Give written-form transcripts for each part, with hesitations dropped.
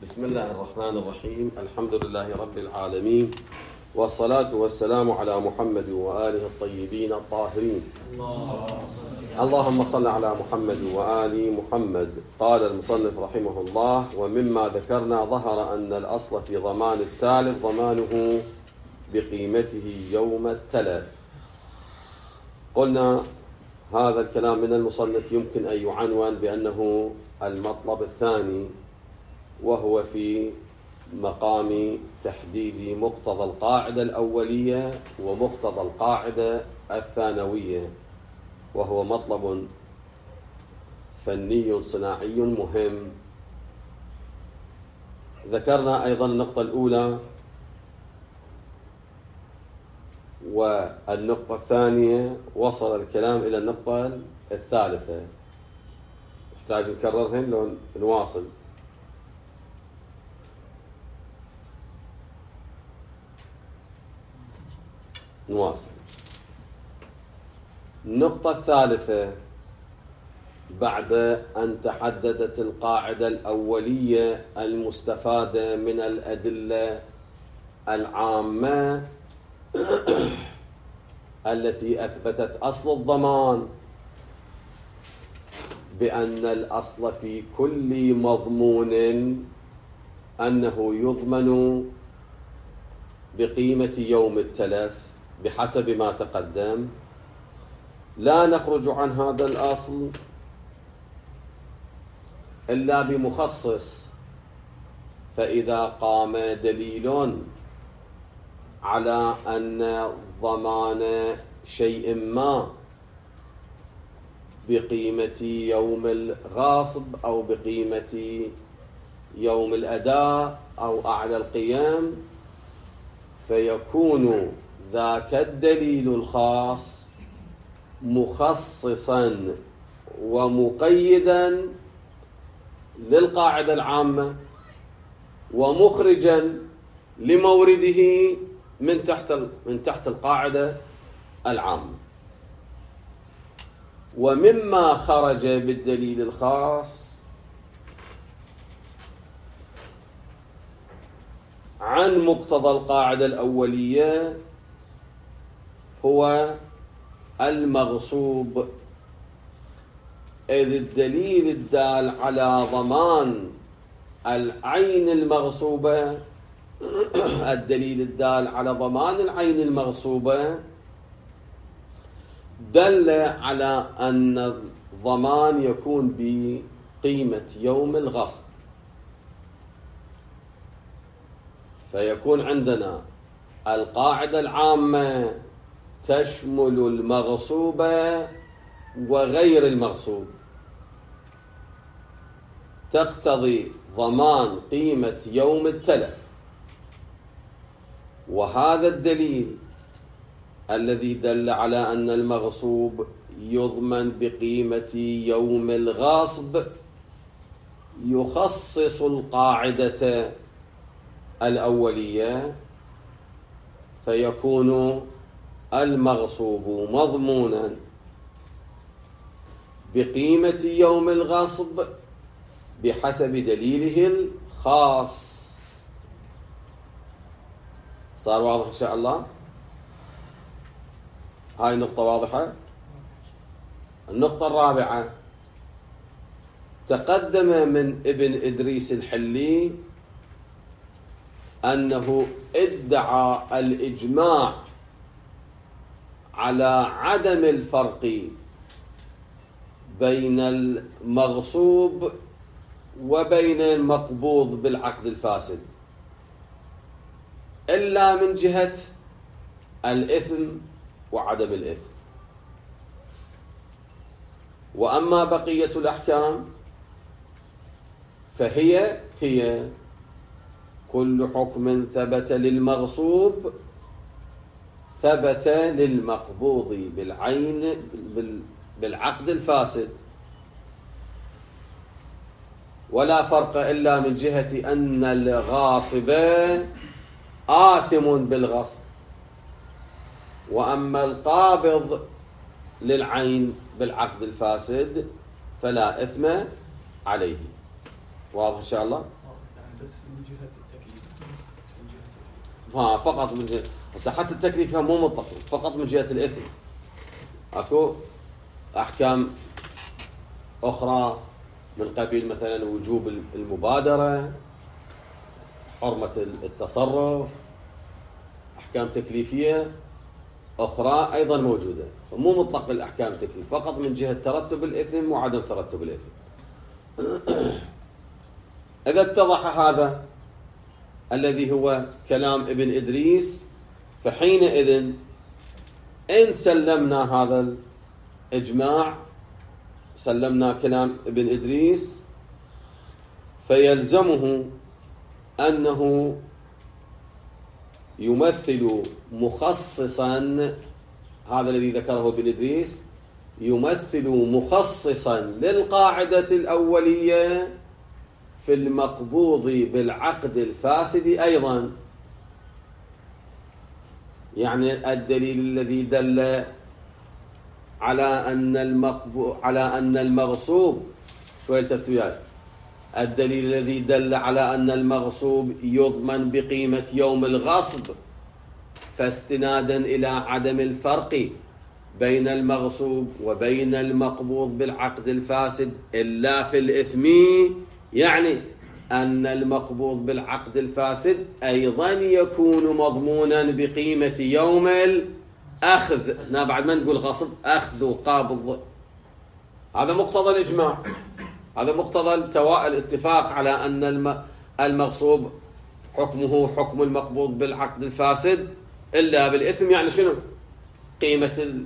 بسم الله الرحمن الرحيم. الحمد لله رب العالمين، والصلاة والسلام على محمد وآله الطيبين الطاهرين. اللهم صل على محمد وآل محمد. قال المصنف رحمه الله: ومما ذكرنا ظهر أن الأصل في ضمان التالف ضمانه بقيمته يوم التلف. قلنا هذا الكلام من المصنف يمكن أن يعنون بأنه المطلب الثاني، وهو في مقام تحديد مقتضى القاعدة الأولية ومقتضى القاعدة الثانوية، وهو مطلب فني صناعي مهم. ذكرنا أيضا النقطة الأولى والنقطة الثانية، وصل الكلام إلى النقطة الثالثة. نحتاج نكررهن لو نواصل. النقطة الثالثة: بعد أن تحددت القاعدة الأولية المستفادة من الأدلة العامة التي أثبتت أصل الضمان بأن الأصل في كل مضمون أنه يضمن بقيمة يوم التلف بحسب ما تقدم، لا نخرج عن هذا الأصل إلا بمخصص. فإذا قام دليل على أن ضمان شيء ما بقيمة يوم الغاصب أو بقيمة يوم الأداء أو أعلى القيم، فيكون ذاك الدليل الخاص مخصصا ومقيدا للقاعدة العامة ومخرجا لمورده من تحت القاعدة العامة. ومما خرج بالدليل الخاص عن مقتضى القاعدة الأولية هو المغصوب، إذ الدليل الدال على ضمان العين المغصوبة الدليل الدال على ضمان العين المغصوبة دل على أن الضمان يكون بقيمة يوم الغصب. فيكون عندنا القاعدة العامة تشمل المغصوب وغير المغصوب، تقتضي ضمان قيمة يوم التلف. وهذا الدليل الذي دل على أن المغصوب يضمن بقيمة يوم الغاصب يخصص القاعدة الأولية، فيكون المغصوب مضمونا بقيمة يوم الغصب بحسب دليله الخاص. صار واضح إن شاء الله؟ هاي النقطة واضحة. النقطة الرابعة: تقدم من ابن إدريس الحلي أنه ادعى الإجماع على عدم الفرق بين المغصوب وبين المقبوض بالعقد الفاسد إلا من جهة الإثم وعدم الإثم. وأما بقية الأحكام فهي كل حكم ثبت للمغصوب ثبت للمقبوض بالعين بالعقد الفاسد، ولا فرق إلا من جهة أن الغاصب آثم بالغصب، وأما القابض للعين بالعقد الفاسد فلا إثم عليه. واضح إن شاء الله؟ بس من جهة التكليف فقط من جهة، بس حتى التكليف مو مطلق، فقط من جهة الإثم. أكو أحكام أخرى من قبيل مثلا وجوب المبادرة، حرمة التصرف، أحكام تكليفية أخرى أيضا موجودة، مو مطلق الأحكام التكليف، فقط من جهة ترتب الإثم وعدم ترتب الإثم. إذا اتضح هذا الذي هو كلام ابن إدريس، فحينئذ إن سلمنا هذا الإجماع، سلمنا كلام ابن إدريس، فيلزمه أنه يمثل مخصصا، هذا الذي ذكره ابن إدريس يمثل مخصصا للقاعدة الأولية في المقبوض بالعقد الفاسد أيضا. يعني الدليل الذي دل على أن المغصوب، شوية التفتوا وياي، الدليل الذي دل على أن المغصوب يضمن بقيمة يوم الغصب، فاستنادا إلى عدم الفرق بين المغصوب وبين المقبوض بالعقد الفاسد إلا في الإثم، يعني أن المقبوض بالعقد الفاسد أيضا يكون مضمونا بقيمة يوم الأخذ، بعد ما نقول غصب، أخذ وقابض. هذا مقتضى الإجماع، هذا مقتضى الاتفاق على أن المغصوب حكمه حكم المقبوض بالعقد الفاسد إلا بالإثم. يعني شنو؟ قيمة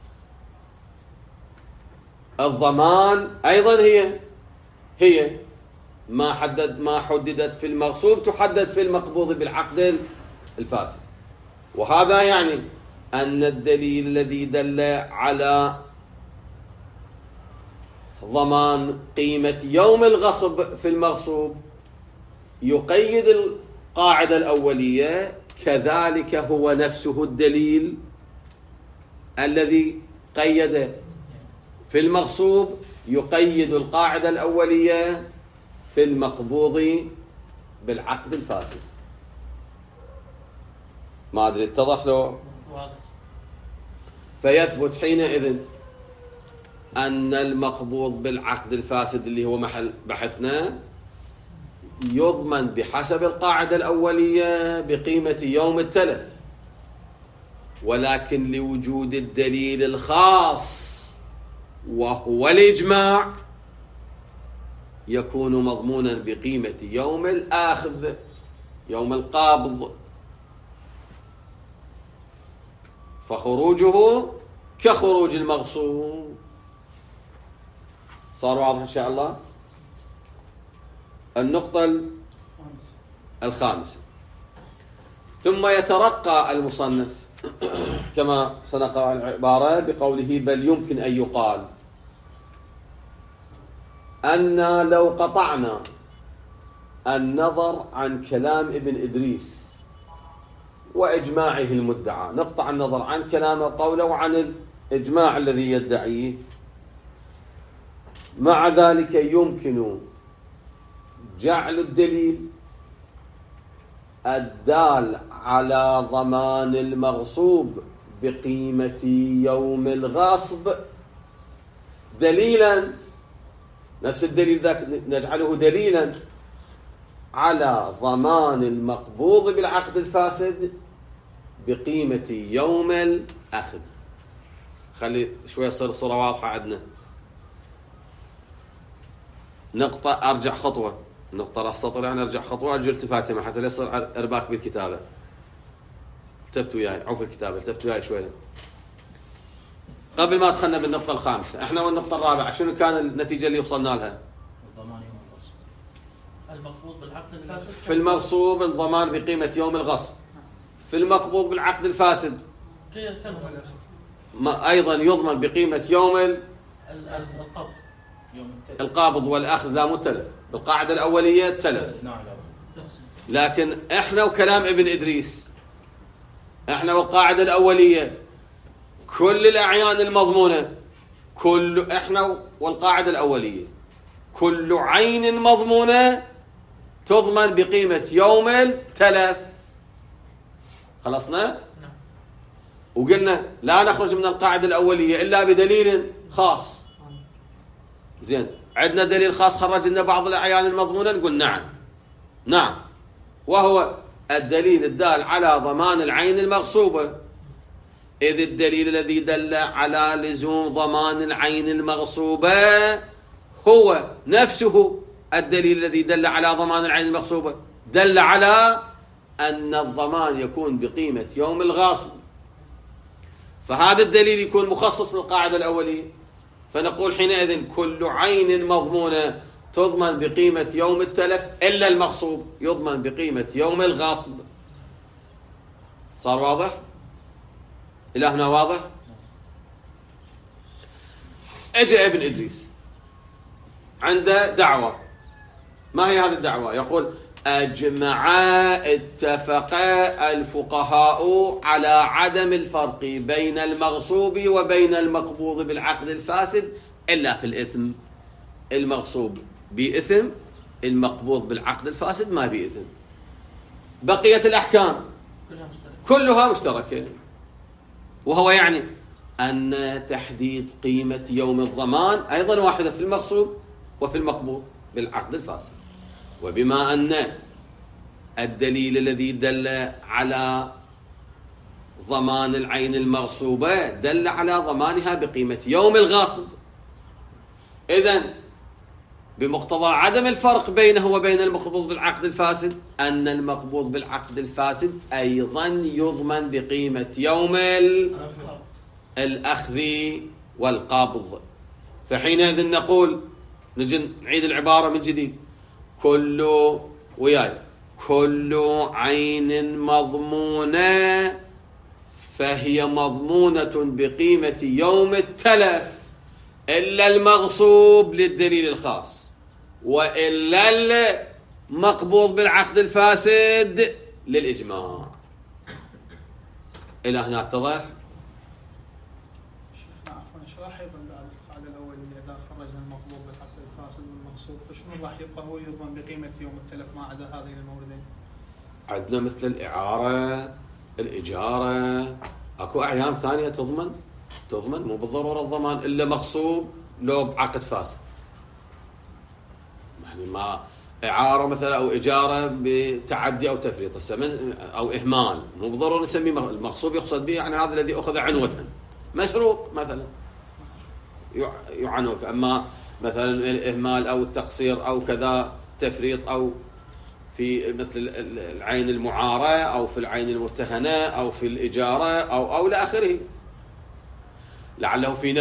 الضمان أيضا هي ما حددت في المغصوب تحدد في المقبوض بالعقد الفاسد. وهذا يعني أن الدليل الذي دل على ضمان قيمة يوم الغصب في المغصوب يقيد القاعدة الأولية، كذلك هو نفسه الدليل الذي قيد في المغصوب يقيد القاعدة الأولية في المقبوض بالعقد الفاسد. ما أدري اتضح له؟ فيثبت حينئذ أن المقبوض بالعقد الفاسد اللي هو محل بحثنا يضمن بحسب القاعدة الأولية بقيمة يوم التلف، ولكن لوجود الدليل الخاص وهو الإجماع يكون مضمونا بقيمة يوم الآخذ، يوم القابض، فخروجه كخروج المغصوب. صار واضح إن شاء الله؟ النقطة الخامسة، ثم يترقى المصنف كما سنقرأ العبارة بقوله: بل يمكن أن يقال أن لو قطعنا النظر عن كلام ابن إدريس وإجماعه المدعى، نقطع النظر عن كلامه وقوله وعن الإجماع الذي يدعيه، مع ذلك يمكن جعل الدليل الدال على ضمان المغصوب بقيمة يوم الغصب دليلا، نفس الدليل ذاك نجعله دليلا على ضمان المقبوض بالعقد الفاسد بقيمة يوم الأخذ. خلي شوية صار الصورة واضحة عندنا. نقطة أرجع خطوة، نقطة راح سطر يعني أرجع خطوة، أرجع التفاتة حتى لا يصير إرباك بالكتابة. التفتوا وياي، عوف الكتابة، التفتوا وياي شوية. قبل ما دخلنا بالنقطة الخامسة، احنا والنقطة الرابعة شنو كان النتيجة اللي وصلنا لها؟ الضمان يوم الغصب. المقبوض بالعقد الفاسد. في المغصوب الضمان بقيمة يوم الغصب. في المقبوض بالعقد الفاسد ما أيضا يضمن بقيمة يوم القابض والأخذ، لا متلف. بالقاعدة الأولية تلف، لكن احنا وكلام ابن إدريس، احنا والقاعدة الأولية كل الأعيان المضمونة، احنا والقاعدة الأولية كل عين مضمونة تضمن بقيمة يوم التلف. خلصنا؟ نعم. وقلنا لا نخرج من القاعدة الأولية إلا بدليل خاص. زين، عندنا دليل خاص خرج لنا بعض الأعيان المضمونة، نقول نعم، وهو الدليل الدال على ضمان العين المغصوبة. إذ الدليل الذي دل على لزوم ضمان العين المغصوبة هو نفسه الدليل الذي دل على ضمان العين المغصوبة، دل على أن الضمان يكون بقيمة يوم الغاصب، فهذا الدليل يكون مخصص للقاعدة الأولية. فنقول حينئذ كل عين مضمونة تضمن بقيمة يوم التلف إلا المغصوب يضمن بقيمة يوم الغاصب. صار واضح؟ إلى هنا واضح؟ اجى ابن إدريس عنده دعوة. ما هي هذه الدعوة؟ يقول اتفق الفقهاء على عدم الفرق بين المغصوب وبين المقبوض بالعقد الفاسد إلا في الإثم. المغصوب بإثم، المقبوض بالعقد الفاسد ما بإثم. بقية الأحكام كلها مشتركة، وهو يعني أن تحديد قيمة يوم الضمان أيضا واحدة في المغصوب وفي المقبوض بالعقد الفاسد. وبما أن الدليل الذي دل على ضمان العين المغصوبة دل على ضمانها بقيمة يوم الغاصب، إذن بمقتضى عدم الفرق بينه وبين المقبوض بالعقد الفاسد أن المقبوض بالعقد الفاسد أيضا يضمن بقيمة يوم الأخذ والقبض. فحينئذ نقول، نجي نعيد العبارة من جديد، كل عين مضمونة فهي مضمونة بقيمة يوم التلف إلا المغصوب للدليل الخاص، وإلا المقبوض بالعقد الفاسد للإجماع. إلى هنا اتضح؟ راح يضمن بعد القاعدة الأولية إذا خرجنا المقبوض بالعقد الفاسد والمغصوب، فشنو راح يبقى هو يضمن بقيمة يوم التلف ما عدا هذين الموردين؟ عندنا مثل الإعارة، الإجارة، أكو أعيان ثانية تضمن مو بالضرورة الضمان إلا مغصوب لو بعقد فاسد. يعني ما إعارة مثلا أو إجارة بتعدي أو تفريط السمن أو إهمال، مو بالضرورة نسميه المغصوب، يقصد به يعني هذا الذي أخذ عنوة مشروط مثلا يعنوك. أما مثلا الإهمال أو التقصير أو كذا تفريط أو في مثل العين المعارة أو في العين المرتهنة أو في الإجارة أو لآخره، لعله في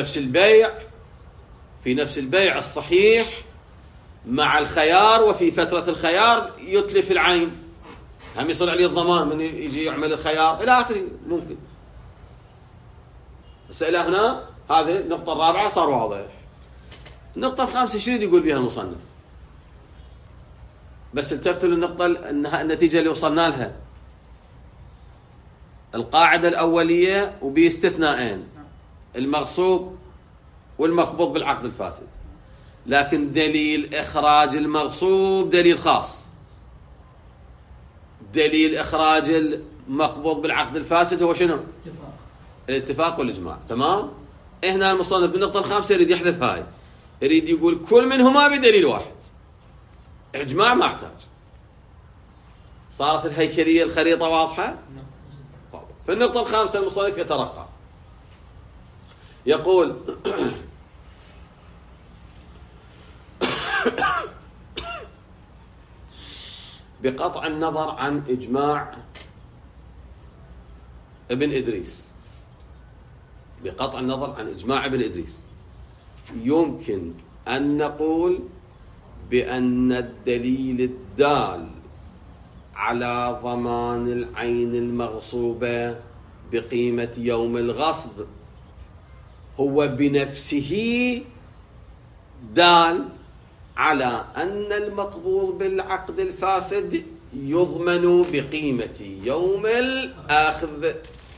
نفس البيع الصحيح مع الخيار وفي فترة الخيار يتلف العين، هم يصير عليه الضمان من يجي يعمل الخيار إلى آخره ممكن. بس إلى هنا هذه النقطة الرابعة صار واضح. النقطة الخامسة شو يقول بها المصنف؟ بس التفتوا للنقطة النتيجة اللي وصلنا لها، القاعدة الأولية وباستثناءين، المغصوب والمقبوض بالعقد الفاسد، لكن دليل إخراج المغصوب دليل خاص. دليل إخراج المقبوض بالعقد الفاسد هو شنو؟ الاتفاق والإجماع. تمام؟ هنا المصنف بالنقطة الخامسة يريد يحذف هاي، يريد يقول كل منهما بدليل واحد، إجماع ما احتاج. صارت الهيكلية الخريطة واضحة؟ في النقطة الخامسة المصنف يترقى يقول بقطع النظر عن إجماع ابن إدريس، بقطع النظر عن إجماع ابن إدريس، يمكن أن نقول بأن الدليل الدال على ضمان العين المغصوبة بقيمة يوم الغصب هو بنفسه دال على أن المقبوض بالعقد الفاسد يضمن بقيمة يوم الأخذ.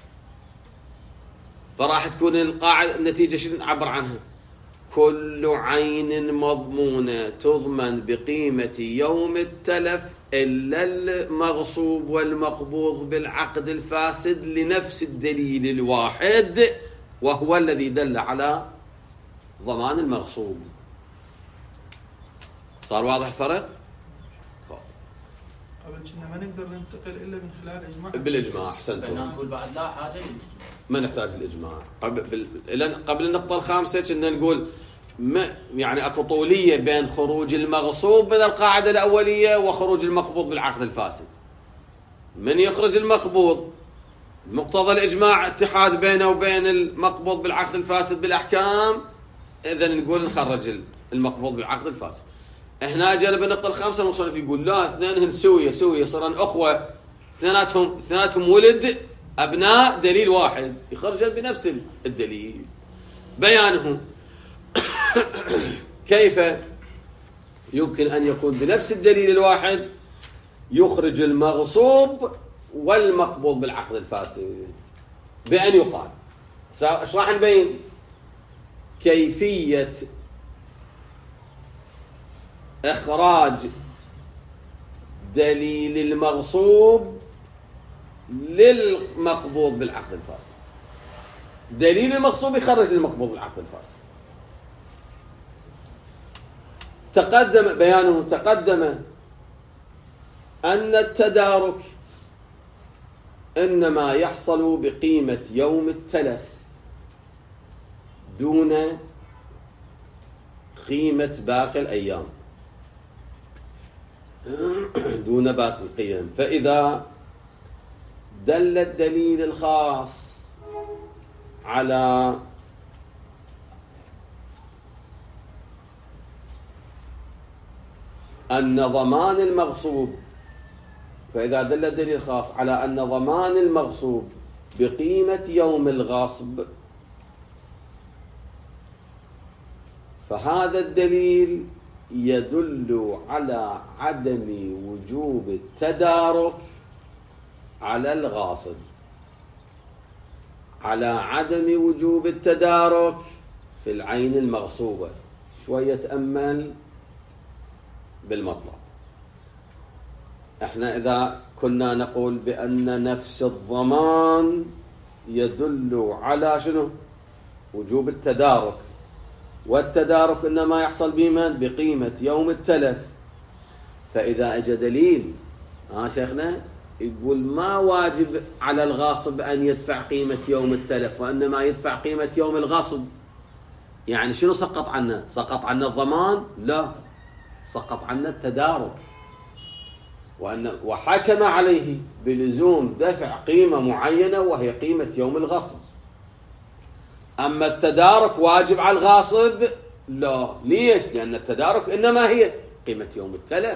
فراح تكون القاعدة النتيجة شنو نعبر عنها؟ كل عين مضمونة تضمن بقيمة يوم التلف إلا المغصوب والمقبوض بالعقد الفاسد لنفس الدليل الواحد، وهو الذي دل على ضمان المغصوب. صار واضح الفرق؟ قبل كنا ما نقدر ننتقل الا من خلال اجماع. بالاجماع احسنتم. نقول بعد لا حاجه ما نحتاج الاجماع. قبل النقطه الخامسه كنا نقول يعني اكو طوليه بين خروج المغصوب من القاعده الاوليه وخروج المقبوض بالعقد الفاسد. من يخرج المقبوض مقتضى الاجماع اتحاد بينه وبين المقبوض بالعقد الفاسد بالاحكام، اذا نقول نخرج المقبوض بالعقد الفاسد. هنا جاء بالنقطه الخامسه المصنف يقول لا، اثنينهن سويه صارن اخوه، اثنيناتهم ولد ابناء دليل واحد، يخرجن بنفس الدليل. بيانه كيف يمكن ان يكون بنفس الدليل الواحد يخرج المغصوب والمقبوض بالعقد الفاسد، بأن يقال. ايش راح نبين؟ كيفية إخراج دليل المغصوب للمقبوض بالعقد الفاسد. دليل المغصوب يخرج المقبوض بالعقد الفاسد. تقدم أن التدارك إنما يحصل بقيمة يوم التلف دون قيمة باقي الأيام، دون باقي القيم. فإذا دل الدليل الخاص على أن ضمان المغصوب، فإذا دل الدليل الخاص على أن ضمان المغصوب بقيمة يوم الغصب، فهذا الدليل يدل على عدم وجوب التدارك على الغاصب، على عدم وجوب التدارك في العين المغصوبة. شوية تأمل بالمطلب. احنا إذا كنا نقول بأن نفس الضمان يدل على شنو؟ وجوب التدارك، والتدارك إنما يحصل بمن؟ بقيمة يوم التلف. فإذا أجى دليل شيخنا يقول ما واجب على الغاصب أن يدفع قيمة يوم التلف، وإنما يدفع قيمة يوم الغصب، يعني شنو سقط عنه؟ سقط عنه الضمان؟ لا، سقط عنه التدارك، وحكم عليه بلزوم دفع قيمة معينة وهي قيمة يوم الغصب. أما التدارك واجب على الغاصب؟ لا. ليش؟ لأن التدارك إنما هي قيمة يوم التلف.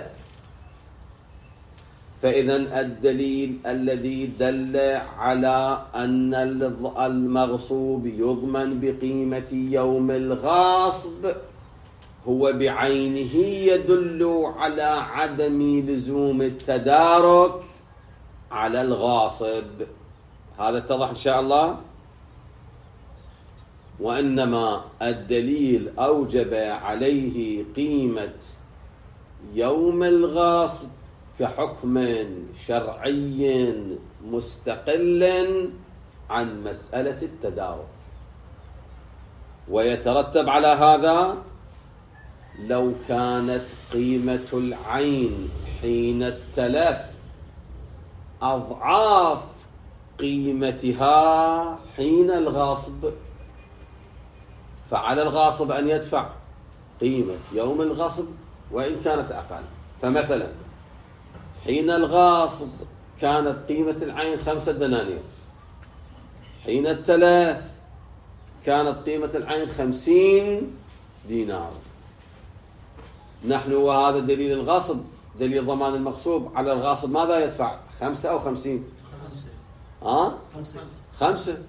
فإذا الدليل الذي دل على أن المغصوب يضمن بقيمة يوم الغاصب هو بعينه يدل على عدم لزوم التدارك على الغاصب. هذا اتضح إن شاء الله. وإنما الدليل أوجب عليه قيمة يوم الغاصب كحكم شرعي مستقل عن مسألة التدارك. ويترتب على هذا لو كانت قيمة العين حين التلف أضعاف قيمتها حين الغاصب، فعلى الغاصب أن يدفع قيمة يوم الغصب وإن كانت أقل. فمثلا حين الغاصب كانت قيمة العين 5 دنانير، حين التلف كانت قيمة العين 50 دينار. نحن وهذا دليل الغصب، دليل ضمان المغصوب، على الغاصب ماذا يدفع؟ 5 أو 50؟ 5.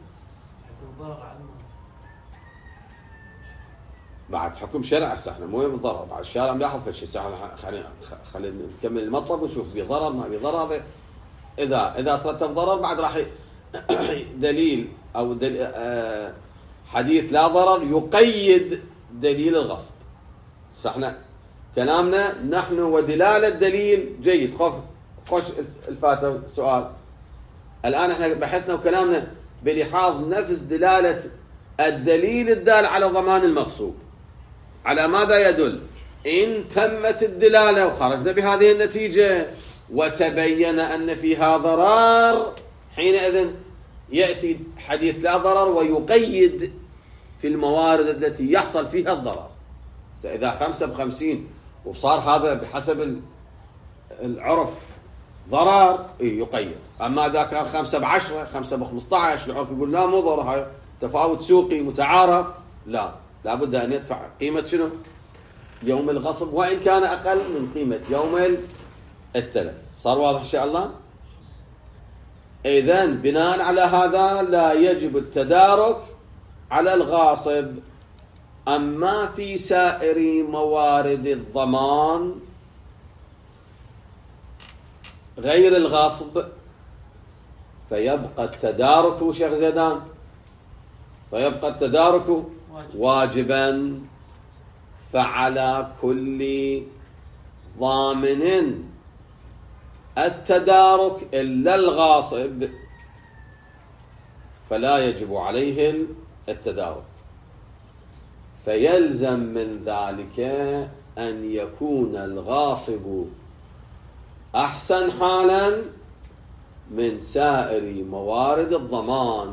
بعد حكم شرع. احنا مو بالضرر، بعد الشارع بياخذ في شيء. خلينا نكمل المطلب ونشوف بضرر ما بضرر. اذا ترتب ضرر بعد راح دليل او حديث لا ضرر يقيد دليل الغصب. احنا كلامنا نحن ودلالة دليل جيد. خوش الفاتة سؤال. الآن احنا بحثنا وكلامنا بلحاظ نفس دلالة الدليل الدال على ضمان المغصوب. على ماذا يدل؟ إن تمت الدلالة وخرجنا بهذه النتيجة وتبين أن فيها ضرر، حينئذ يأتي حديث لا ضرر ويقيد في الموارد التي يحصل فيها الضرر. إذا 5 ب50 وصار هذا بحسب العرف ضرر يقيد. أما إذا كان 5 ب10 5 ب15 العرف يقول لا مو ضرر، هاي تفاوت سوقي متعارف، لا، لابد أن يدفع قيمة شنو؟ يوم الغصب، وإن كان أقل من قيمة يوم التلف. صار واضح إن شاء الله؟ إذن بناء على هذا لا يجب التدارك على الغاصب. أما في سائر موارد الضمان غير الغاصب فيبقى التدارك شيخ زيدان، فيبقى التدارك واجبا. فعلى كل ضامن التدارك إلا الغاصب فلا يجب عليه التدارك. فيلزم من ذلك أن يكون الغاصب أحسن حالا من سائر موارد الضمان،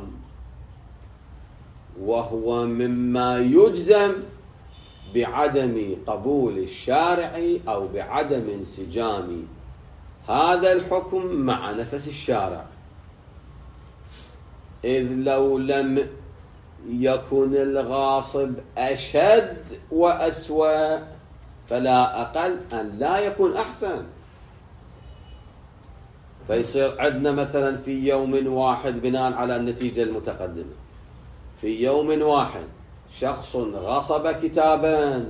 وهو مما يجزم بعدم قبول الشارع أو بعدم انسجام هذا الحكم مع نفس الشارع. إذ لو لم يكن الغاصب أشد وأسوأ فلا أقل أن لا يكون أحسن. فيصير عندنا مثلا في يوم واحد بناء على النتيجة المتقدمة، في يوم واحد شخص غصب كتابا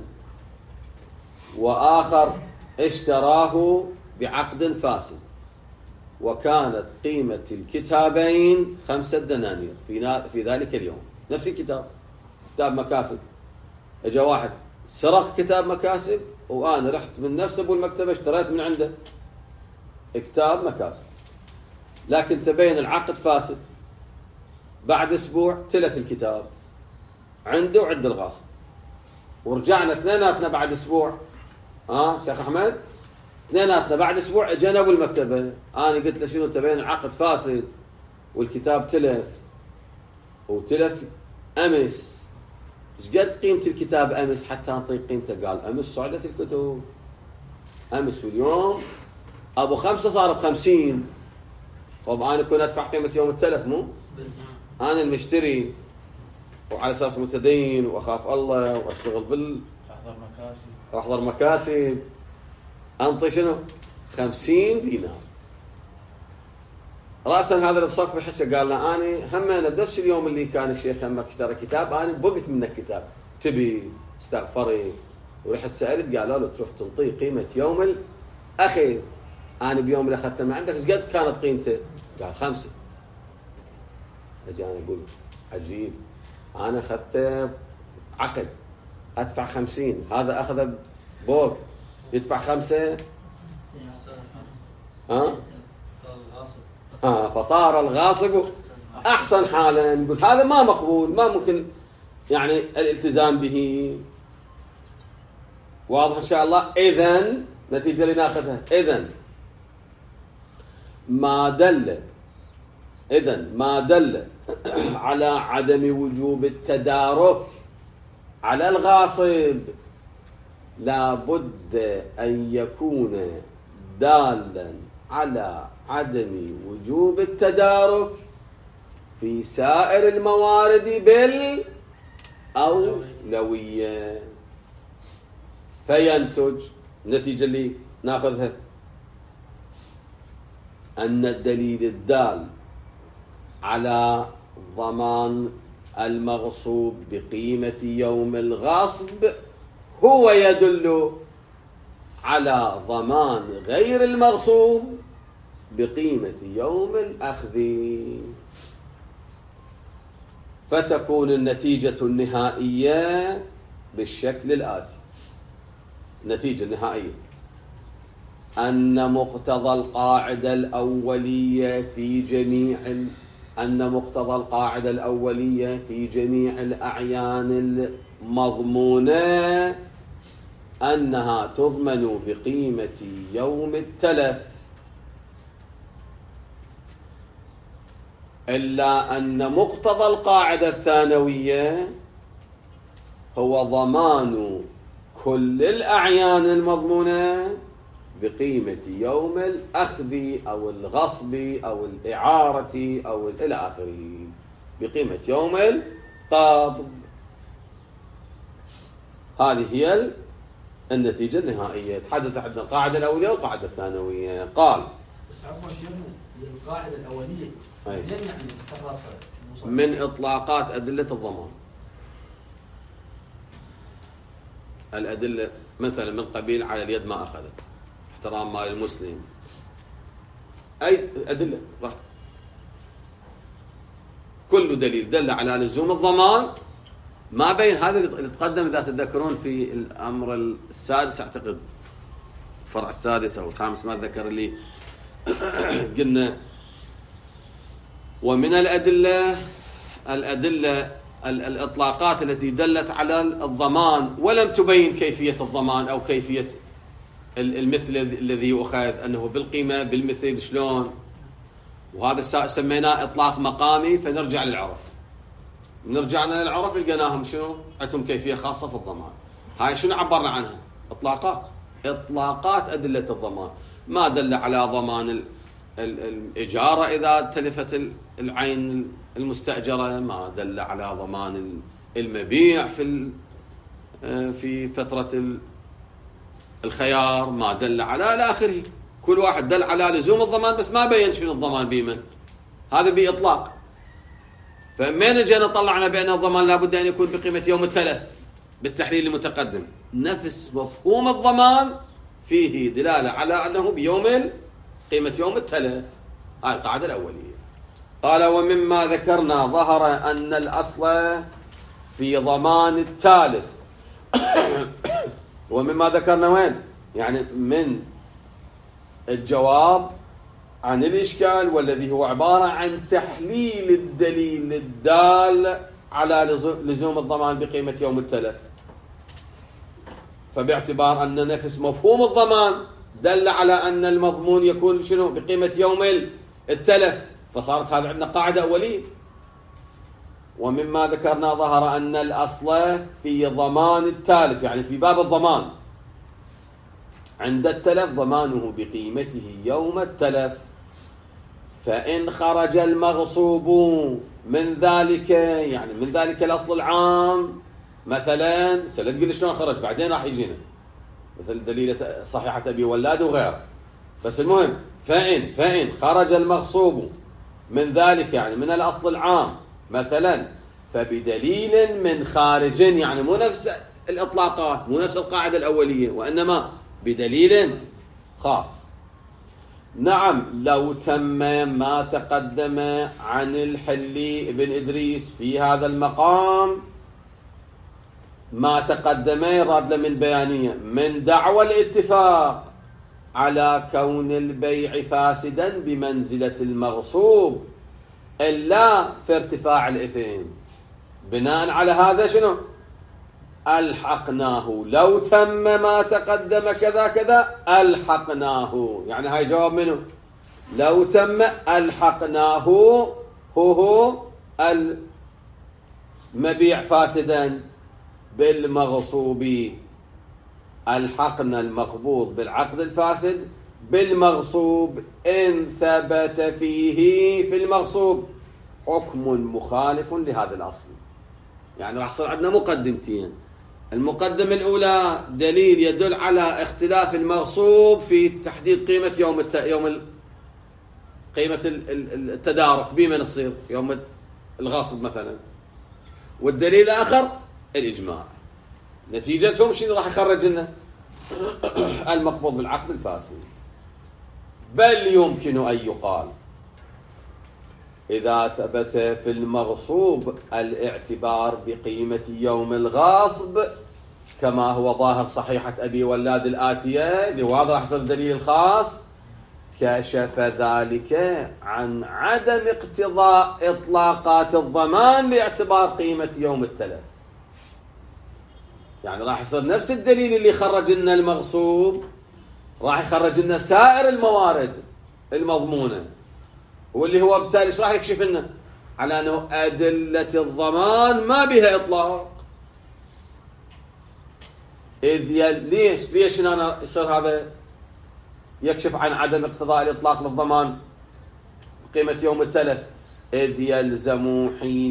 وآخر اشتراه بعقد فاسد، وكانت قيمة الكتابين 5 دنانير في ذلك اليوم. نفس الكتاب، كتاب مكاسب. اجا واحد سرق كتاب مكاسب وأنا رحت من نفس أبو المكتبة اشتريت من عنده كتاب مكاسب، لكن تبين العقد فاسد. بعد أسبوع تلف الكتاب عنده وعند الغاصب، ورجعنا اثنيناتنا بعد أسبوع. شيخ أحمد، اثنيناتنا بعد أسبوع اجينا أبو المكتبة، أنا قلت له شنو تبين العقد فاسد والكتاب تلف، وتلف أمس. ايش قد قيمة الكتاب أمس حتى نعطيك قيمته؟ قال أمس صعدت الكتب أمس، واليوم أبو 5 صار ب50. طب أنا كنت أدفع قيمة يوم التلف، مو أنا المشتري وعلى أساس متدين وأخاف الله وأشتغل أحضر مكاسب أنطي شنو 50 دينار رأسا. هذا اللي بصف بحكي قال له أنا هم بنفس اليوم اللي كان الشيخ همك اشترى كتاب أنا بوقت منك كتاب، تبي استغفرت ورحت سألت قالوا له تروح تنطي قيمة يوم الأخير. أنا بيوم اللي أخذته من عندك ايش قد كانت قيمته؟ قال 5. أجي أنا أقول عجيب، أنا أخذته عقد أدفع 50، هذا أخذه بوق يدفع 5. فصار الغاصب أحسن حالا. نقول هذا ما مقبول، ما ممكن يعني الالتزام به. واضح إن شاء الله؟ إذن نتيجة اللي ناخذها، إذن ما دل على عدم وجوب التدارك على الغاصب لا بد أن يكون دالا على عدم وجوب التدارك في سائر الموارد بالأولوية. فينتج النتيجة اللي ناخذها أن الدليل الدال على ضمان المغصوب بقيمة يوم الغصب هو يدل على ضمان غير المغصوب بقيمة يوم الأخذ. فتكون النتيجة النهائية بالشكل الآتي: النتيجة النهائية أن مقتضى القاعدة الأولية في جميع الأعيان المضمونة أنها تضمن بقيمة يوم التلف، إلا أن مقتضى القاعدة الثانوية هو ضمان كل الأعيان المضمونة بقيمة يوم الأخذ أو الغصب أو الإعارة أو إلى آخره، بقيمة يوم القبض. هذه هي النتيجة النهائية. تحدث عندنا القاعدة الأولية والقاعدة الثانوية. قال القاعدة الأولية يعني من إطلاقات أدلة الضمان الأدلة مثلا من قبيل على اليد ما أخذت، احترام مال المسلم، أي أدلة كل دليل دل على لزوم الضمان ما بين هذا اللي تقدم. إذا تذكرون في الأمر السادس أعتقد الفرع السادس أو الخامس ما أتذكر اللي قلنا ومن الأدلة الإطلاقات التي دلت على الضمان ولم تبين كيفية الضمان أو كيفية المثل الذي يؤخذ أنه بالقيمة بالمثل شلون، وهذا سميناه إطلاق مقامي. فنرجع للعرف، لقيناهم شنو عندهم كيفية خاصة في الضمان. هاي شنو عبرنا عنها؟ إطلاقات أدلة الضمان. ما دل على ضمان الإجارة إذا تلفت العين المستأجرة، ما دل على ضمان المبيع في فترة الخيار، ما دل على آخره. كل واحد دل على لزوم الضمان بس ما بين شنو الضمان بمن. هذا بإطلاق. فمن جينا طلعنا بأن الضمان لابد أن يكون بقيمة يوم التلف بالتحليل المتقدم. نفس مفهوم الضمان فيه دلالة على أنه قيمة يوم التلف. هذه القاعدة الأولية. قال ومما ذكرنا ظهر أن الأصل في ضمان التالف ومما ذكرنا وين؟ يعني من الجواب عن الإشكال والذي هو عبارة عن تحليل الدليل الدال على لزوم الضمان بقيمة يوم التلف. فباعتبار أن نفس مفهوم الضمان دل على أن المضمون يكون شنو بقيمة يوم التلف، فصارت هذا عندنا قاعدة أولية. ومما ذكرنا ظهر أن الأصل في ضمان التالف، يعني في باب الضمان عند التلف ضمانه بقيمته يوم التلف. فإن خرج المغصوب من ذلك، يعني من ذلك الأصل العام، مثلا سنقول شلون خرج بعدين راح يجينا مثل دليل صحيحة أبي ولاد وغيره. بس المهم فإن خرج المغصوب من ذلك، يعني من الأصل العام مثلا، فبدليل من خارج، يعني مو نفس الإطلاقات، مو نفس القاعدة الأولية، وإنما بدليل خاص. نعم لو تم ما تقدم عن الحلي بن إدريس في هذا المقام، ما تقدم يراد من بيانية من دعوى الاتفاق على كون البيع فاسدا بمنزلة المغصوب إلا في ارتفاع الإثم. بناء على هذا شنو ألحقناه، لو تم ما تقدم كذا كذا ألحقناه، يعني هاي جواب منه. لو تم ألحقناه هو المبيع فاسدا بالمغصوب. ألحقنا المقبوض بالعقد الفاسد بالمغصوب إن ثبت فيه في المغصوب حكم مخالف لهذا الأصل. يعني راح يصير عندنا مقدمتين. المقدمة الأولى دليل يدل على اختلاف المغصوب في تحديد قيمة قيمة التدارك بمن يصير يوم الغصب مثلا. والدليل الآخر الإجماع. نتيجتهم شنو راح يخرج لنا؟ المقبوض بالعقد الفاسد. بل يمكن أن يقال إذا ثبت في المغصوب الاعتبار بقيمة يوم الغاصب كما هو ظاهر صحيحة أبي ولاد الآتية لواضح حسب الدليل الخاص، كشف ذلك عن عدم اقتضاء إطلاقات الضمان باعتبار قيمة يوم التلف. يعني راح يصير نفس الدليل اللي خرج لنا المغصوب راح يخرج لنا سائر الموارد المضمونة، واللي هو بالتالي راح يكشف لنا على أنه أدلة الضمان ما بها إطلاق. ليش هنا يصير هذا يكشف عن عدم اقتضاء الإطلاق للضمان قيمة يوم التلف؟ إذ يلزم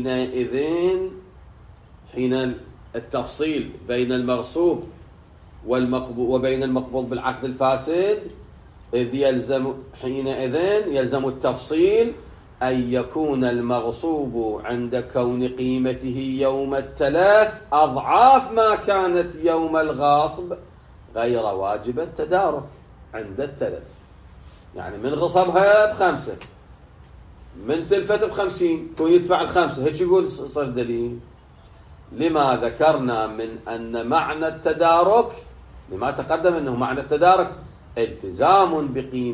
حين التفصيل بين المغصوب وبين المقبوض بالعقد الفاسد، إذ حينئذ يلزم التفصيل أن يكون المغصوب عند كون قيمته يوم التلف أضعاف ما كانت يوم الغاصب غير واجب التدارك عند التلف. يعني من غصبها ب5 من تلفت ب50 يكون يدفع ال5. هيك يقول صار دليل لما ذكرنا من أن معنى التدارك، لما تقدم أنه معنى التدارك التزام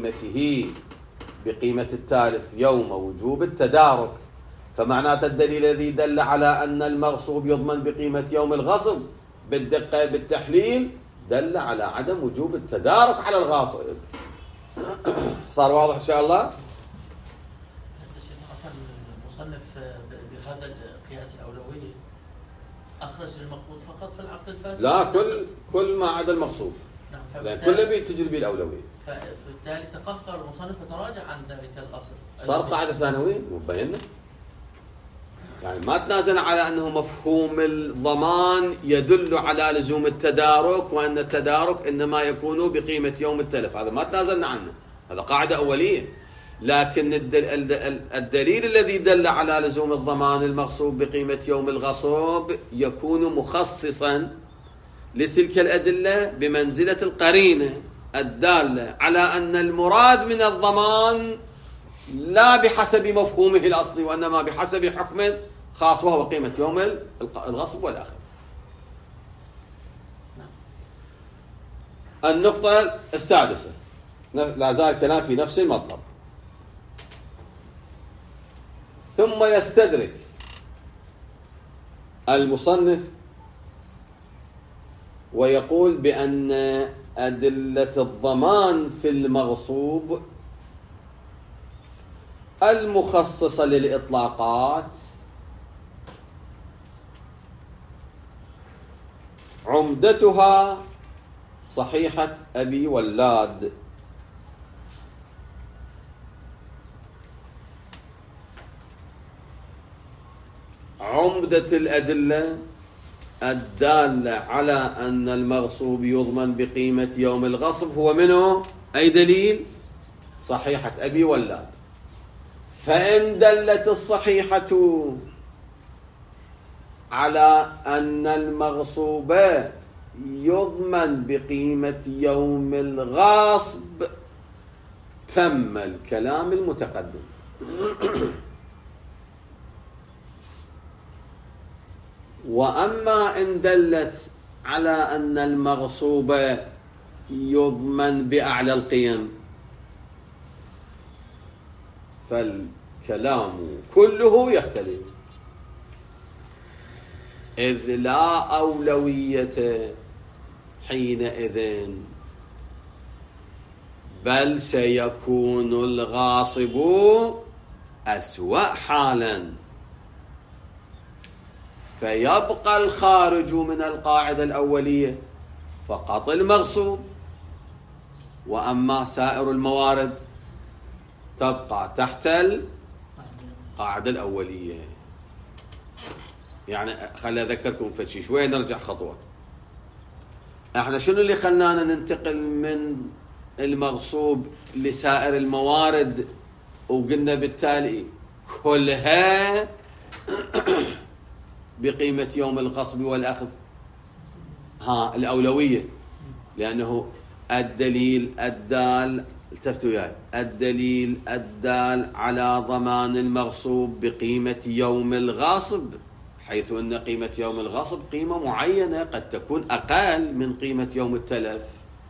بقيمة التالف يوم وجوب التدارك. فمعنات الدليل الذي دل على أن المغصوب يضمن بقيمة يوم الغصب بالدقة بالتحليل دل على عدم وجوب التدارك على الغاصب. صار واضح إن شاء الله؟ المصنف بهذا القياس الأولوية أخرج المقبوض فقط في العقد الفاسد؟ لا، كل ما عدا المغصوب. نعم، لأن كله بتجري به الأولوية. فبالتالي تقهقر المصنف وتراجع عن ذلك الأصل. صار قاعدة ثانوية مبينة. يعني ما تنازل على أنه مفهوم الضمان يدل على لزوم التدارك، وأن التدارك إنما يكون بقيمة يوم التلف. هذا ما تنازلنا عنه، هذا قاعدة أولية. لكن الدليل الذي دل على لزوم الضمان المغصوب بقيمة يوم الغصب يكون مخصصا لتلك الأدلة بمنزلة القرينة الدالة على أن المراد من الضمان لا بحسب مفهومه الأصلي، وإنما بحسب حكم خاص وهو قيمة يوم الغصب والأخذ. النقطة السادسة، لا زال كلام في نفس المطلب. ثم يستدرك المصنف ويقول بأن أدلة الضمان في المغصوب المخصصة للإطلاقات عمدتها صحيحة أبي ولاد، عمدة الأدلة الدالة على أن المغصوب يضمن بقيمة يوم الغصب هو منه أي دليل؟ صحيحة أبي ولاد. فإن دلت الصحيحة على أن المغصوب يضمن بقيمة يوم الغصب تم الكلام المتقدم. وأما إن دلت على أن المغصوب يضمن بأعلى القيم فالكلام كله يختلف، إذ لا أولوية حينئذ، بل سيكون الغاصب أسوأ حالا، فيبقى الخارج من القاعدة الأولية فقط المغصوب، وأما سائر الموارد تبقى تحت القاعدة الأولية. يعني خلي أذكركم فشي شوي، نرجع خطوة. احنا شنو اللي خلانا ننتقل من المغصوب لسائر الموارد وقلنا بالتالي كلها بقيمة يوم الغصب والأخذ؟ الأولوية، لأنه الدليل الدال، التفتوا وياي، الدليل الدال على ضمان المغصوب بقيمة يوم الغاصب حيث أن قيمة يوم الغصب قيمة معينة قد تكون أقل من قيمة يوم التلف،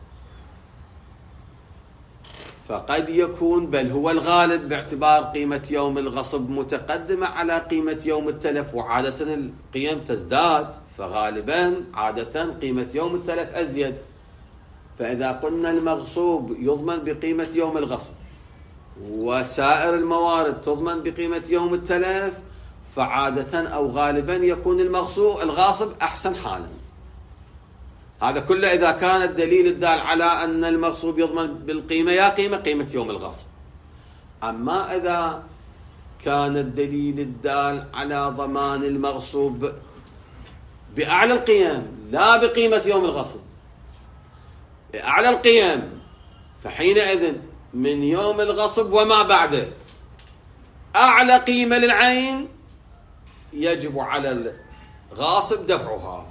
فقد يكون بل هو الغالب باعتبار قيمة يوم الغصب متقدمة على قيمة يوم التلف، وعادة القيم تزداد، فغالبا عادة قيمة يوم التلف أزيد. فإذا قلنا المغصوب يضمن بقيمة يوم الغصب وسائر الموارد تضمن بقيمة يوم التلف، فعادة أو غالبا يكون الغاصب أحسن حالا. هذا كله إذا كان الدليل الدال على أن المغصوب يضمن بالقيمة يا قيمة يوم الغصب. أما إذا كان الدليل الدال على ضمان المغصوب بأعلى القيم لا بقيمة يوم الغصب، بأعلى القيم، فحينئذ من يوم الغصب وما بعده أعلى قيمة للعين يجب على الغاصب دفعها.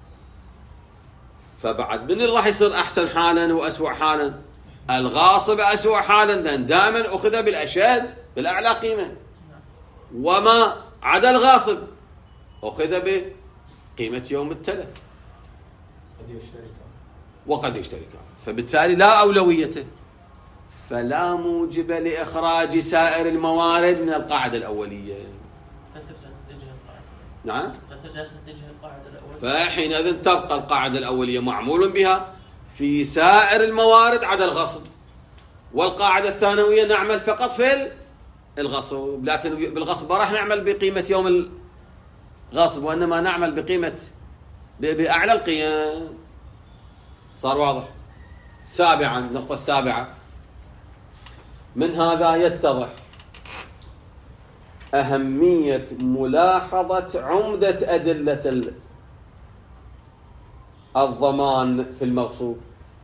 فبعد من راح يصير أحسن حالا وأسوأ حالا؟ الغاصب أسوأ حالا، لأن دائما أخذ بالأشد بالأعلى قيمة، وما عدا الغاصب أخذ بقيمة يوم التلف وقد يشتركان، فبالتالي لا أولويته، فلا موجب لإخراج سائر الموارد من القاعدة الأولية. نعم، فحينئذ تبقى القاعدة الأولية معمول بها في سائر الموارد عدا الغصب، والقاعدة الثانوية نعمل فقط في الغصب، لكن بالغصب ما راح نعمل بقيمة يوم الغصب، وإنما نعمل بقيمة بأعلى القيم. صار واضح؟ سابعا، النقطة السابعة، من هذا يتضح أهمية ملاحظة عمدة أدلة الضمان في المغصوب،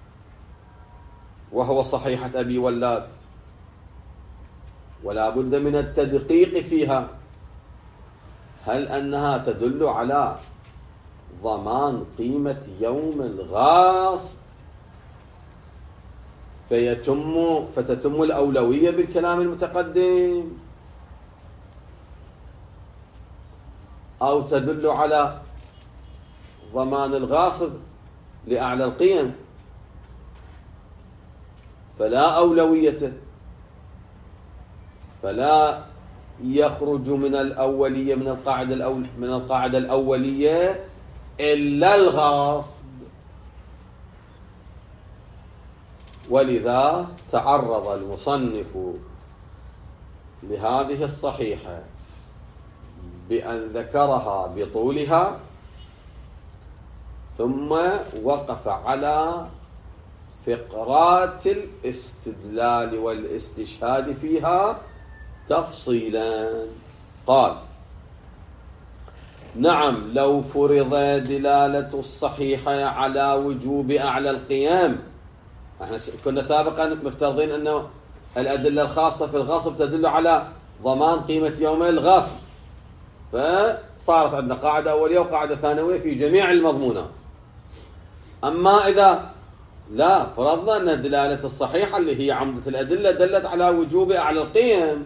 وهو صحيحة أبي ولاد، ولا بد من التدقيق فيها. هل أنها تدل على ضمان قيمة يوم الغاصب فتتم الأولوية بالكلام المتقدم، أو تدل على ضمان الغاصب لأعلى القيم فلا أولوية، فلا يخرج من الأولية من القاعدة الأولية إلا الغاصب. ولذا تعرض المصنف لهذه الصحيحة بأن ذكرها بطولها، ثم وقف على فقرات الاستدلال والاستشهاد فيها تفصيلا. قال: نعم، لو فرض دلالة الصحيحة على وجوب أعلى القيام، احنا كنا سابقا مفترضين أنه الأدلة الخاصة في الغصب تدل على ضمان قيمة يوم الغصب، فصارت عندنا قاعدة أولية وقاعدة ثانوية في جميع المضمونات. أما إذا لا فرضنا أن الدلالة الصحيحة اللي هي عمدة الأدلة دلت على وجوب أعلى القيم،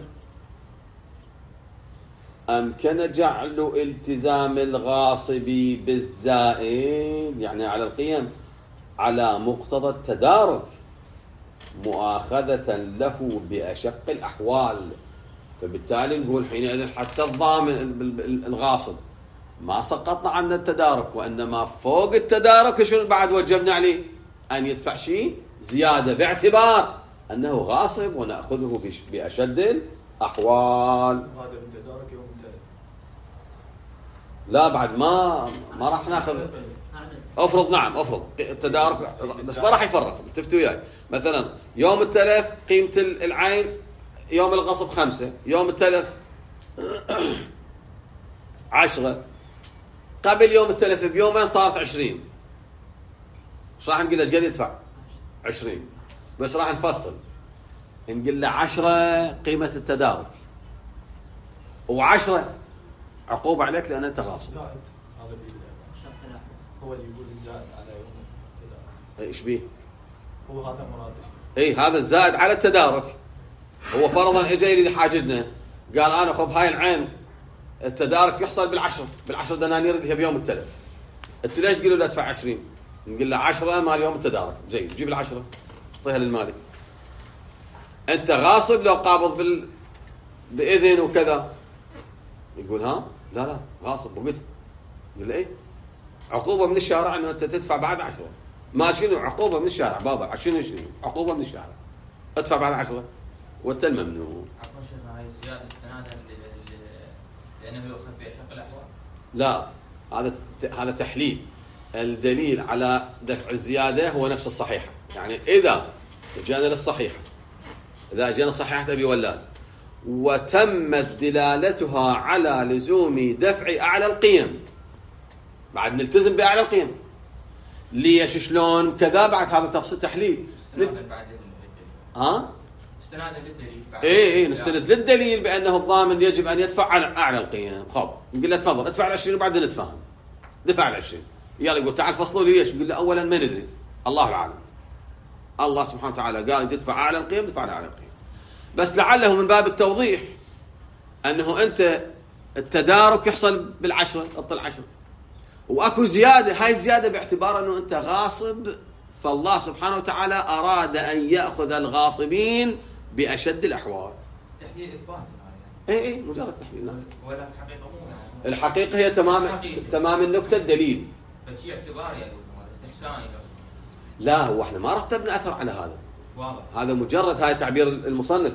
أمكن جعل التزام الغاصب بالزائد يعني على القيم على مقتضى التدارك مؤاخذة له بأشق الأحوال. فبالتالي نقول حينئذ حتى الضامن الغاصب ما سقطنا عن التدارك، وإنما فوق التدارك شنو بعد وجبنا عليه؟ أن يدفع شيء زيادة باعتبار أنه غاصب ونأخذه بأشد الأحوال. هذا بالتدارك يوم التلف؟ لا، بعد ما راح ناخذ. افرض التدارك، بس ما راح يفرق. التفتوا وياي مثلا يوم التلف قيمة العين يوم الغصب 5، يوم التلف 10، قبل يوم التلف بيومين صارت 20، ايش راح نقول له؟ قد يدفع 20، بس راح نفصل نقول له 10 قيمة التدارك و10 عقوبة عليك لأن أنت غاصب. هذا هو اللي يقول الزائد على يوم التدارك. ايش بيه؟ هو هذا مراده. اي هذا الزائد على التدارك. هو فرضا اجى يريد يحاججنا، قال انا خب هاي العين التدارك يحصل بالعشر دنانير اللي هي بيوم التلف. انتوا ليش تقولوا له ادفع 20؟ نقول له 10 مال يوم التدارك. جيد، جيب ال10 اعطيها للمالك. انت غاصب لو قابض باذن وكذا، يقول ها لا غاصب بقتل. يقول له ايه؟ عقوبه من الشارع انه انت تدفع بعد 10. ما شنو عقوبه من الشارع بابا؟ شنو عقوبه من الشارع؟ ادفع بعد 10 وانت الممنوع. عفوا شيخ، هاي الزياده استنادا لانه يؤخذ باشق الاحوال. لا، هذا تحليل. الدليل على دفع الزياده هو نفس الصحيحه. يعني اذا جانا للصحيحه، اذا جانا صحيحه ابي ولاد وتمت دلالتها على لزوم دفع اعلى القيم، بعد نلتزم باعلى القيم. ليش شلون كذا؟ بعد هذا تفصيل تحليل. استنادا للدليل. ايه نستند للدليل بانه الضامن يجب ان يدفع على اعلى القيم. خب نقول له تفضل ادفع 20 وبعدين نتفاهم. دفع 20، يلا يقول تعال فصلوا لي ليش؟ يقول له اولا ما ندري، الله العالم. الله سبحانه وتعالى قال تدفع اعلى القيم، دفع على اعلى القيم. بس لعله من باب التوضيح انه انت التدارك يحصل بالعشره، اطل 10 واكو زياده. هاي الزياده باعتبار انه انت غاصب، فالله سبحانه وتعالى اراد ان ياخذ الغاصبين باشد الاحوال. تحليل اثبات اي مجرد تحليل. لا ولا في الحقيقه مو الحقيقه هي تمام النكته الدليل. بس شيء اعتباري يعني استحساني. لا هو احنا ما رتبنا اثر على هذا. واضح. هذا مجرد هاي تعبير المصنف.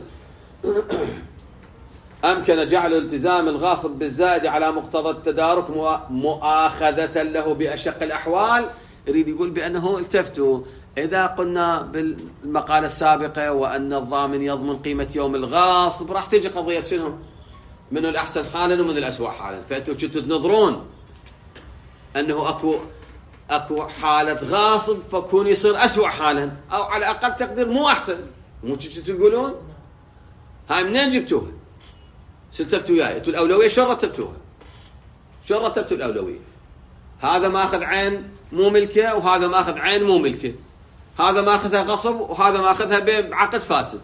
أمكن جعل التزام الغاصب بالزائد على مقتضى التدارك مؤاخذة له بأشق الأحوال. يريد يقول بأنه التفتوا إذا قلنا بالمقالة السابقة وأن الضامن يضمن قيمة يوم الغاصب، راح تيجي قضية شنو؟ من الأحسن حالا ومن الأسوأ حالا. فأنتوا كنتوا تنظرون أنه أكو حالة غاصب فكون يصير أسوأ حالا، أو على أقل تقدير مو أحسن. مو كنتوا تقولون؟ هاي منين جبتوها؟ سلتفتوا وياي انتوا الاولويه شو رتبتوها؟ شو رتبتوا الاولويه؟ هذا ماخذ عين مو ملكه وهذا ماخذ عين مو ملكه، هذا ماخذها غصب وهذا ماخذها بعقد فاسد.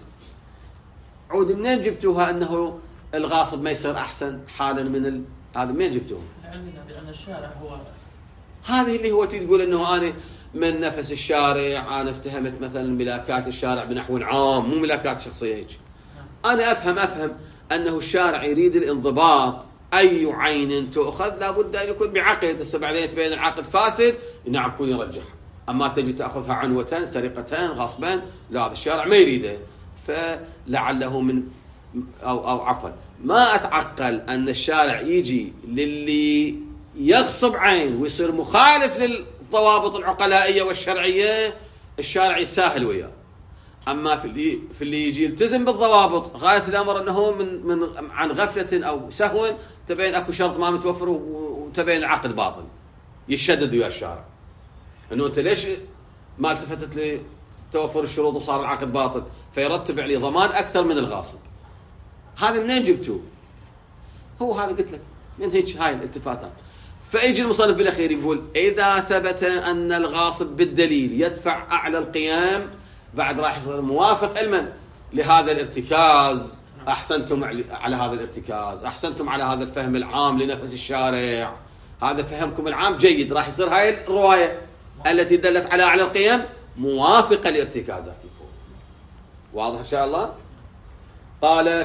عود منين جبتوها انه الغاصب ما يصير احسن حالا من هذا؟ منين جبتوها؟ عندنا بان الشارع هو هذه اللي هو تقول انه انا من نفس الشارع انا افتهمت مثلا ملاكات الشارع بنحو عام مو ملاكات شخصيه هيك. انا افهم أنه الشارع يريد الانضباط. أي عين تأخذ لابد أن يكون بعقد. هسه بعدين تبين العقد فاسد، نعم يكون يرجح. أما تجي تأخذها عنوة سرقتين غصبا، لا هذا الشارع ما يريده. فلعله من أو عفوا ما أتعقل أن الشارع يجي للي يغصب عين ويصير مخالف للضوابط العقلائية والشرعية، الشارع يساهل وياه. اما في اللي يجي يلتزم بالضوابط غايه الامر انه من عن غفله او سهو تبين اكو شرط ما متوفر وتبين العقد باطل، يشدد ويا الشارع انه انت ليش ما التفتت لتوفر الشروط وصار العقد باطل، فيرتب عليه ضمان اكثر من الغاصب. هذا منين جبتوه؟ هو هذا قلت لك من هيك هاي الالتفاتات. فيجي المصنف بالاخير يقول اذا ثبت ان الغاصب بالدليل يدفع اعلى القيام، بعد راح يصير موافق علما لهذا الارتكاز. أحسنتم على هذا الارتكاز، أحسنتم على هذا الفهم العام لنفس الشارع، هذا فهمكم العام جيد. راح يصير هاي الرواية التي دلت على أعلى القيم موافقة لارتكازاتكم. واضح إن شاء الله؟ قال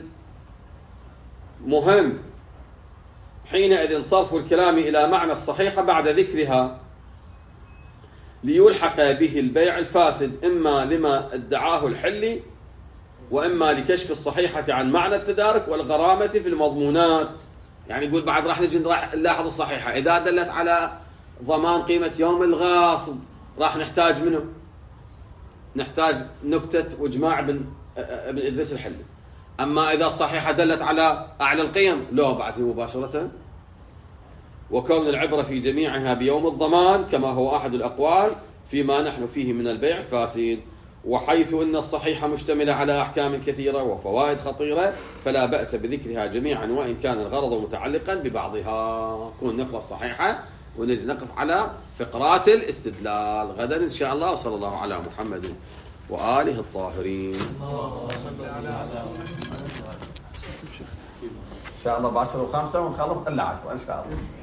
فالمهم حينئذ صرف الكلام إلى معنى الصحيحة بعد ذكرها ليلحق به البيع الفاسد، إما لما ادعاه الحلي وإما لكشف الصحيحة عن معنى التدارك والغرامة في المضمونات. يعني يقول بعد راح نجي نلاحظ الصحيحة إذا دلت على ضمان قيمة يوم الغاصب راح نحتاج منه، نحتاج نكتة وإجماع ابن إدريس الحلي. أما إذا الصحيحة دلت على أعلى القيم لا بعد مباشرة. وكون العبرة في جميعها بيوم الضمان كما هو أحد الأقوال فيما نحن فيه من البيع الفاسد، وحيث أن الصحيحة مشتملة على أحكام كثيرة وفوائد خطيرة فلا بأس بذكرها جميعا وإن كان الغرض متعلقا ببعضها. كون نقرأ الصحيحة ونجي نقف على فقرات الاستدلال غدا إن شاء الله. وصلى الله على محمد وآله الطاهرين. شاء الله ب10 و5 ونخلص الا 10 ان شاء الله.